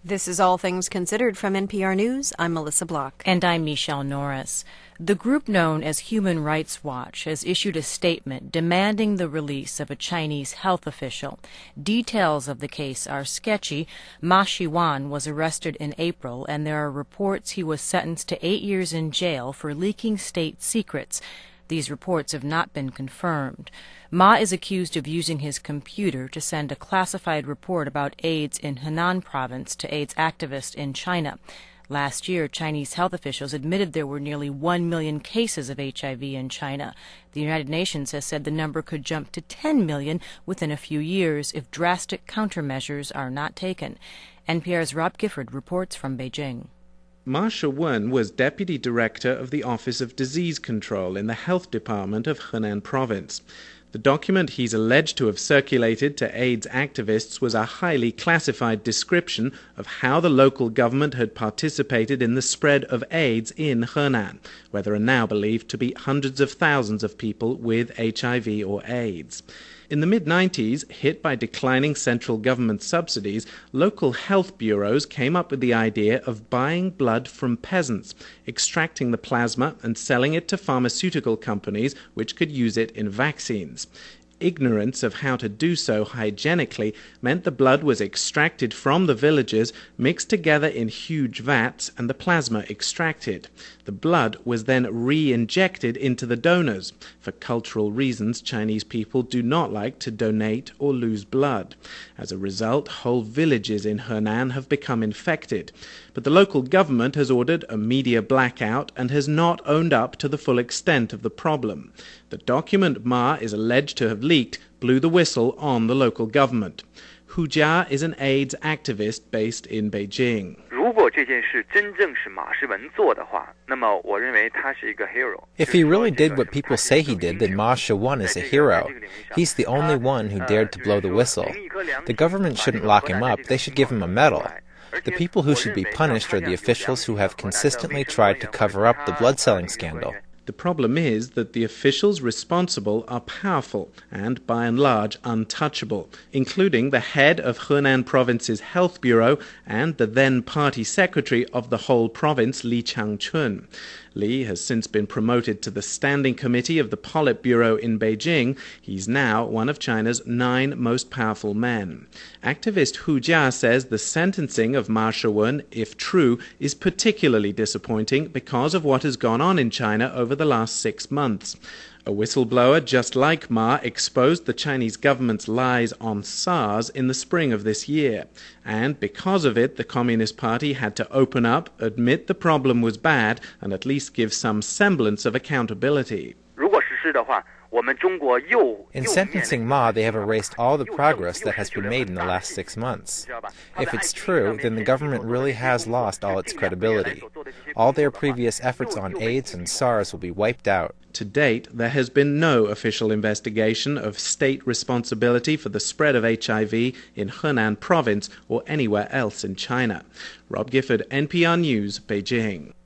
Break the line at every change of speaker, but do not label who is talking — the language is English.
This is All Things Considered from NPR News. I'm Melissa Block.
And I'm Michelle Norris. The group known as Human Rights Watch has issued a statement demanding the release of a Chinese health official. Details of the case are sketchy. Ma Shiwan was arrested in April, and there are reports he was sentenced to 8 years in jail for leaking state secrets. These reports have not been confirmed. Ma is accused of using his computer to send a classified report about AIDS in Henan province to AIDS activists in China. Last year, Chinese health officials admitted there were nearly 1 million cases of HIV in China. The United Nations has said the number could jump to 10 million within a few years if drastic countermeasures are not taken. NPR's Rob Gifford reports from Beijing.
Ma Shiwan was Deputy Director of the Office of Disease Control in the Health Department of Henan Province. The document he's alleged to have circulated to AIDS activists was a highly classified description of how the local government had participated in the spread of AIDS in Henan, where there are now believed to be hundreds of thousands of people with HIV or AIDS. In the mid-90s, hit by declining central government subsidies, local health bureaus came up with the idea of buying blood from peasants, extracting the plasma and selling it to pharmaceutical companies which could use it in vaccines. Ignorance of how to do so hygienically meant the blood was extracted from the villagers, mixed together in huge vats, and the plasma extracted. The blood was then re-injected into the donors. For cultural reasons, Chinese people do not like to donate or lose blood. As a result, whole villages in Henan have become infected. But the local government has ordered a media blackout and has not owned up to the full extent of the problem. The document Ma is alleged to have leaked blew the whistle on the local government. Hu Jia is an AIDS activist based in Beijing.
If he really did what people say he did, then Ma Shiwan is a hero. He's the only one who dared to blow the whistle. The government shouldn't lock him up, they should give him a medal. The people who should be punished are the officials who have consistently tried to cover up the blood-selling scandal.
The problem is that the officials responsible are powerful and, by and large, untouchable, including the head of Henan Province's Health Bureau and the then party secretary of the whole province, Li Changchun. Li has since been promoted to the Standing Committee of the Politburo in Beijing. He's now one of China's 9 most powerful men. Activist Hu Jia says the sentencing of Ma Shiwan, if true, is particularly disappointing because of what has gone on in China over the last 6 months. A whistleblower just like Ma exposed the Chinese government's lies on SARS in the spring of this year. And because of it, the Communist Party had to open up, admit the problem was bad, and at least give some semblance of accountability.
In sentencing Ma, they have erased all the progress that has been made in the last 6 months. If it's true, then the government really has lost all its credibility. All their previous efforts on AIDS and SARS will be wiped out.
To date, there has been no official investigation of state responsibility for the spread of HIV in Henan Province or anywhere else in China. Rob Gifford, NPR News, Beijing.